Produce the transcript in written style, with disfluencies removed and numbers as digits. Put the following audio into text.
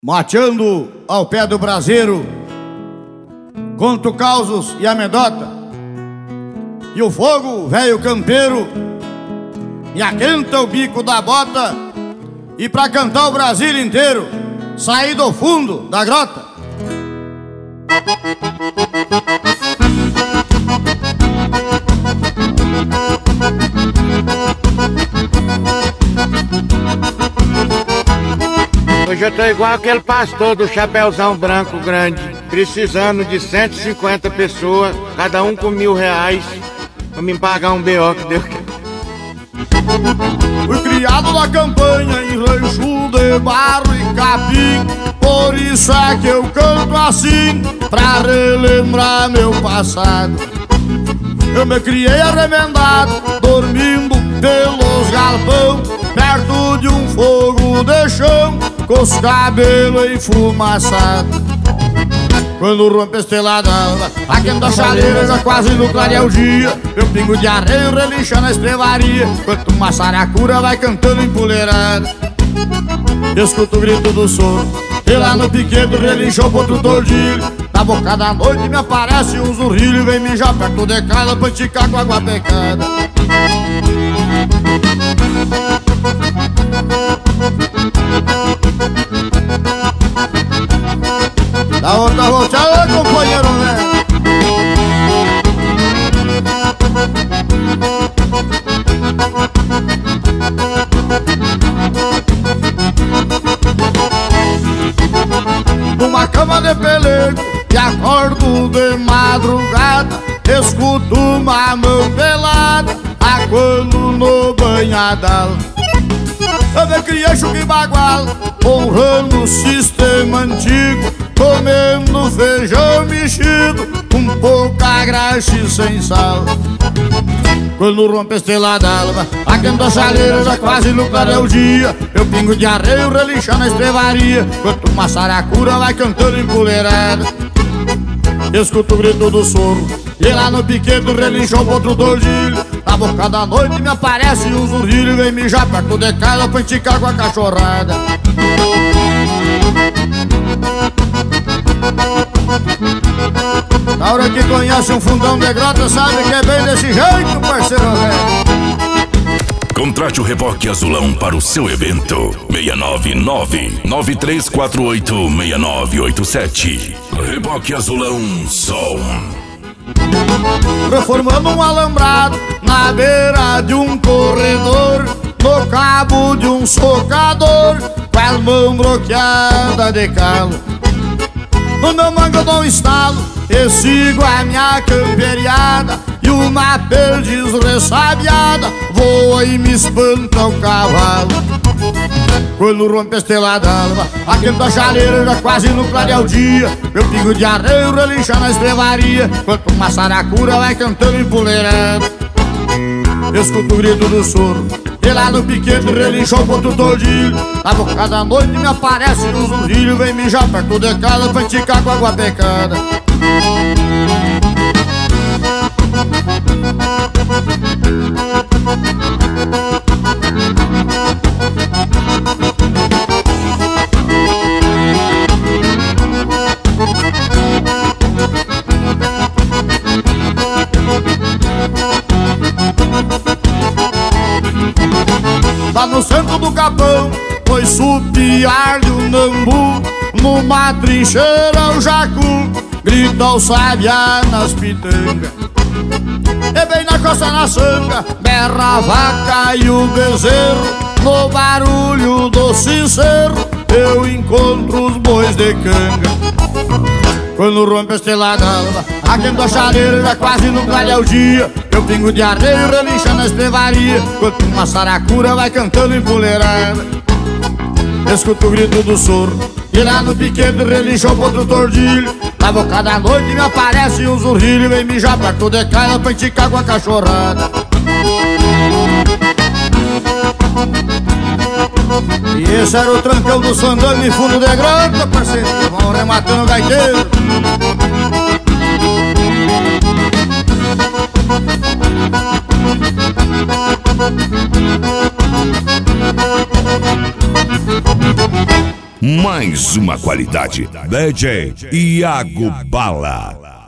Mateando ao pé do braseiro, conto causos e amedota, e o fogo, velho campeiro, me aquenta o bico da bota. E pra cantar o Brasil inteiro, saí do fundo da grota. Hoje eu tô igual aquele pastor do chapéuzão branco grande, precisando de 150 pessoas, cada um com R$1.000, pra me pagar um BO que deu. Fui criado na campanha em rancho de barro e capim, por isso é que eu canto assim, pra relembrar meu passado. Eu me criei arremendado, dormindo pelos galpão, perto de um fogo de chão, com os cabelos enfumaçados. Quando rompe a estrela d'alva, aquenta a chaleira, já quase no clarear o dia, meu pingo de arreio relincha na estrevaria, enquanto uma saracura vai cantando empoleirada. Escuto o grito do sono, e lá no piquedo relinchou outro tordilho. Na boca da noite me aparece um zurrilho, vem mijar perto de casa pra enticar com água pecada. Da outra volta, companheiro, né? Numa cama de pelego e acordo de madrugada, escuto uma mão pelada, aguando no banhadal. Eu me criei chuca e bagual, honrando o sistema antigo, comendo feijão mexido, com pouca graxa e sem sal. Quando rompe a estrela d'alva, aquenta a chaleira, já quase no clarear o dia, meu pingo de arreio relincha na estrevaria, enquanto uma saracura vai cantando empoleirada. Escuto o grito do soro, e lá no piquedo relinchou outro tordilho. Na boca da noite me aparece um zurrilho, vem mijar perto de casa pra enticar com a cachorrada. Na hora que conhece um fundão de grota, sabe que é bem desse jeito, parceiro velho. Contrate o Reboque Azulão para o seu evento. 699-9348-6987. Reboque Azulão Som. Reformando um alambrado na beira de um corredor, no cabo de um socador, com as mãos bloqueadas de calo. No meu mango eu dou um estalo e sigo a minha camperiada, e uma perdiz ressabiada voa e me espanta o cavalo. Quando rompe a estrela d'alva, aquenta a chaleira, já quase no clarear o dia, meu pingo de arreio relincha na estrevaria, enquanto uma saracura vai cantando empoleirada. Escuto o grito do soro, e lá no piquete relinchou outro tordilho. Na boca da noite me aparece um zurrilho, vem mijar perto de casa pra enticar com água pecada. Lá no centro do capão, foi supiar de um nambu, numa trincheira o jacu grita o sabiá nas pitangas. E bem na costa na sanga, berra a vaca e o bezerro, no barulho do sincero eu encontro os bois de canga. Quando rompe a estrela d'alva, aquenta a chaleira, já quase no clarear o dia, meu pingo de arreio relincha na estrevaria, enquanto uma saracura vai cantando empoleirada. Escuto o grito do soro, e lá no piquete relinchou outro tordilho. Na boca da noite me aparece um zurrilho, vem mijar perto de casa pra enticar com a cachorrada. E esse era o trancão do Sandano em fundo de grota, parceiro, vão rematando o gaiteiro. mais uma qualidade. DJ Iago Bala.